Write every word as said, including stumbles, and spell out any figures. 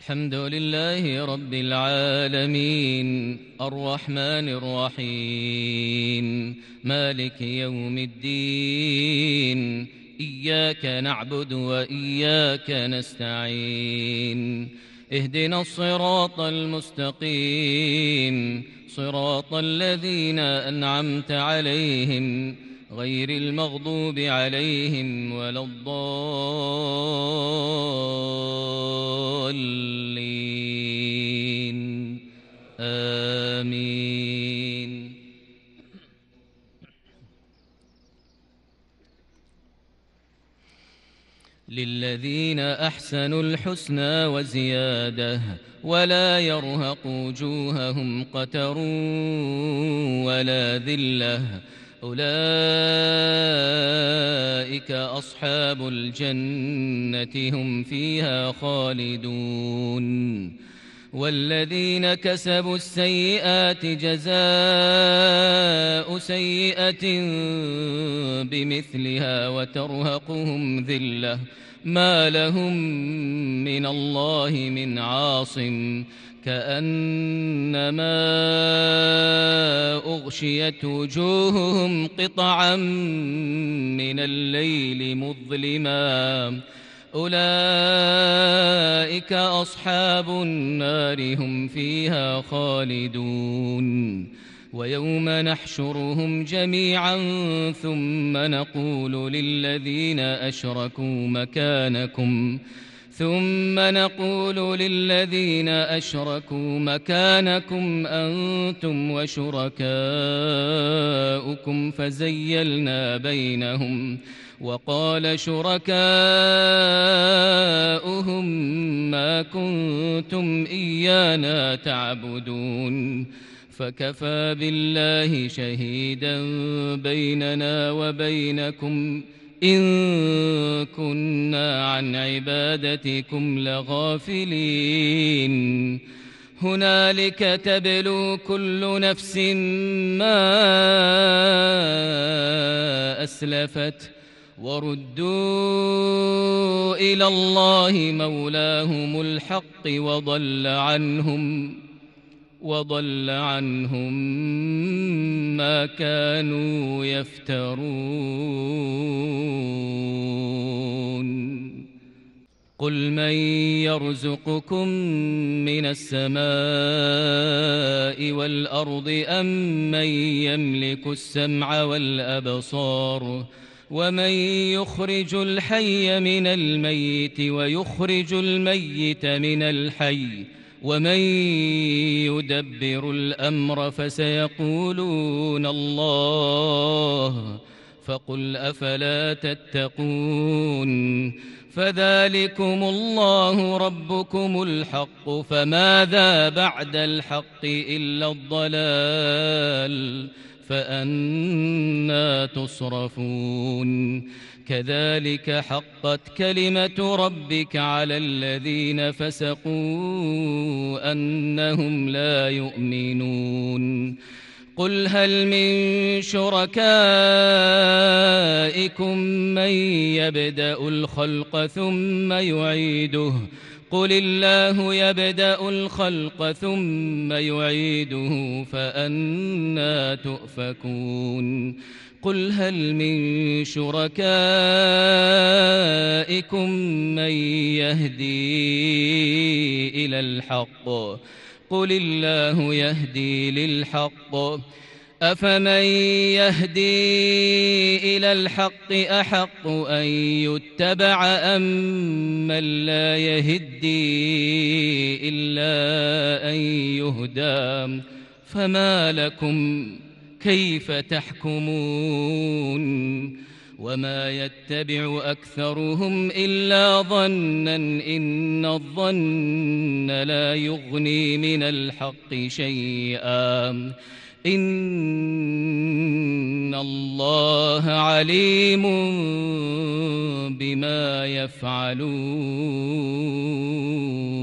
الحمد لله رب العالمين الرحمن الرحيم مالك يوم الدين إياك نعبد وإياك نستعين اهدنا الصراط المستقيم صراط الذين أنعمت عليهم غير المغضوب عليهم ولا الضالين آمين. للذين أحسنوا الحسنى وزيادة ولا يرهق وجوههم قتر ولا ذلة أولئك أصحاب الجنة هم فيها خالدون. والذين كسبوا السيئات جزاء سيئة بمثلها وترهقهم ذلة ما لهم من الله من عاصم كأنما أغشيت وجوههم قطعا من الليل مظلما أولئك أصحاب النار هم فيها خالدون. ويوم نحشرهم جميعا ثم نقول للذين أشركوا مكانكم ثم نقول للذين أشركوا مكانكم أنتم وشركاؤكم فزيلنا بينهم وقال شركاؤهم ما كنتم إيانا تعبدون فكفى بالله شهيدا بيننا وبينكم إن كنا عن عبادتكم لغافلين. هنالك تبلو كل نفس ما أسلفت وردوا إلى الله مولاهم الحق وضل عنهم وضل عنهم ما كانوا يفترون. قل من يرزقكم من السماء والأرض أم من يملك السمع والأبصار ومن يخرج الحي من الميت ويخرج الميت من الحي ومن يدبر الأمر فسيقولون الله فقل أفلا تتقون. فذلكم الله ربكم الحق فماذا بعد الحق إلا الضلال فأنى تصرفون. كذلك حقت كلمة ربك على الذين فسقوا أنهم لا يؤمنون. قل هل من شركائكم من يبدأ الخلق ثم يعيده قل الله يبدأ الخلق ثم يعيده فأنى تؤفكون. قل هل من شركائكم من يهدي إلى الحق قل الله يهدي للحق أفمن يهدي إلى الحق أحق أن يتبع أم من لا يهدي إلا أن يهدى فما لكم كيف تحكمون. وما يتبع أكثرهم إلا ظنا إن الظن لا يغني من الحق شيئا إن الله عليم بما يفعلون.